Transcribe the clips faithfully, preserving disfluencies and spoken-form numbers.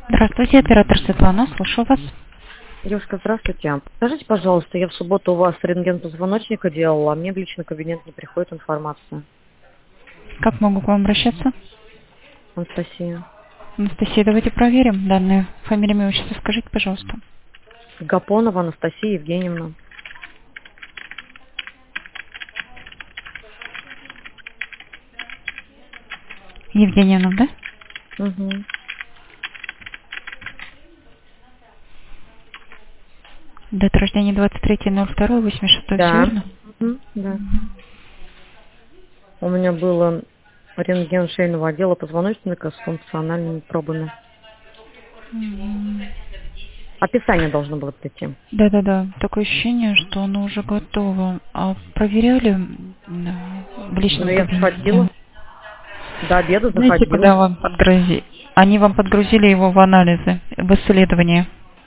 Здравствуйте, оператор Светлана, слушаю вас. Девушка, здравствуйте. Скажите, пожалуйста, я в субботу у вас рентген позвоночника делала, а мне в личный кабинет не приходит информация. Как могу к вам обращаться? Анастасия. Анастасия, давайте проверим данные. Фамилия, имя, отчество скажите, пожалуйста. Гапонова Анастасия Евгеньевна. Евгеньевна, да? Угу. Дата рождения двадцать третье ноль второе восемьдесят шесть, все Да. верно? Угу. Да. У меня был рентген шейного отдела позвоночника с функциональными пробами. Мгм. Описание должно было прийти. Да-да-да, такое ощущение, что оно уже готово. А проверяли м, в личном Ну, я кабинете? заходила. До обеда Знаете, куда заходила. вам подгрузили? Они вам подгрузили его в анализы, в исследование.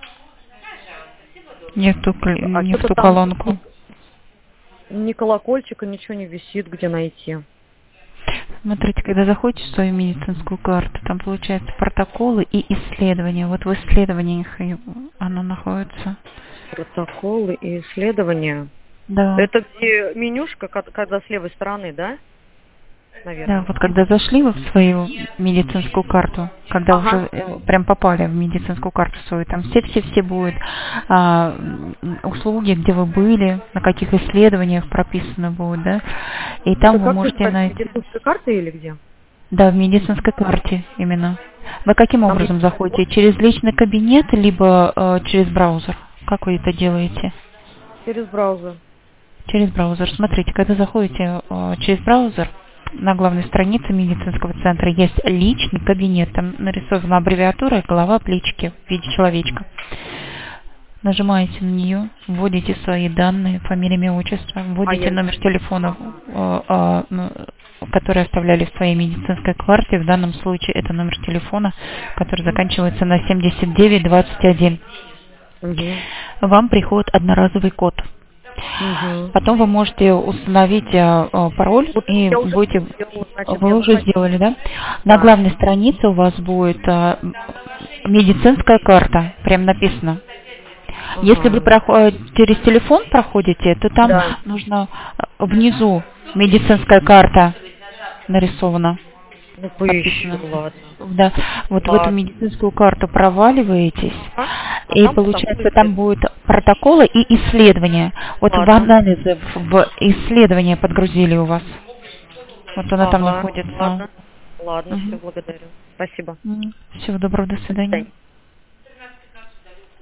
Не в ту, кл- А не в что-то ту там колонку. ни колокольчика, ничего не висит, где найти. Смотрите, когда заходите в свою медицинскую карту, там получается протоколы и исследования. Вот в исследованиях и оно находится. Протоколы и исследования. Да. Это где менюшка, ко- когда с левой стороны, да? Да, Наверное. вот когда зашли вы в свою медицинскую карту, когда Ага. уже э, прям попали в медицинскую карту свою, там все-все-все будут а, м, услуги, где вы были, на каких исследованиях прописаны будут, да, и там Это вы как можете называется? найти, Медицинской карты или где? да, в медицинской карте именно. Вы каким Там образом есть заходите? Через личный кабинет, либо э, через браузер? Как вы это делаете? через браузер. Через браузер. Смотрите, когда заходите э, через браузер, на главной странице медицинского центра есть личный кабинет. Там нарисована аббревиатура голова плечики в виде человечка. Нажимаете на нее, вводите свои данные, фамилия, имя, отчество, А вводите я... номер телефона, э, э, ну, который оставляли в своей медицинской карте. В данном случае это номер телефона, который заканчивается на семьдесят девять двадцать один. Угу. Вам приходит одноразовый код. Угу. Потом вы можете установить э, э, пароль Вот и я уже будете... сделала, значит, Вы я уже заходила. сделали, да? На Да. главной странице у вас будет э, медицинская карта, прям написано. Если вы Ага. проход- через телефон проходите, то там Да. нужно э, внизу медицинская карта нарисована, Ну, поищу, написано. ладно. Да, вот в эту Ладно. медицинскую карту проваливаетесь, А, а и там, там получается будет там будут протоколы и исследования. Вот в Ладно. анализы, в исследования подгрузили у вас. Вот она там Ага. находится. Ладно. Ладно, все, Мгм. благодарю. Спасибо. Всего доброго, до До свидания. свидания.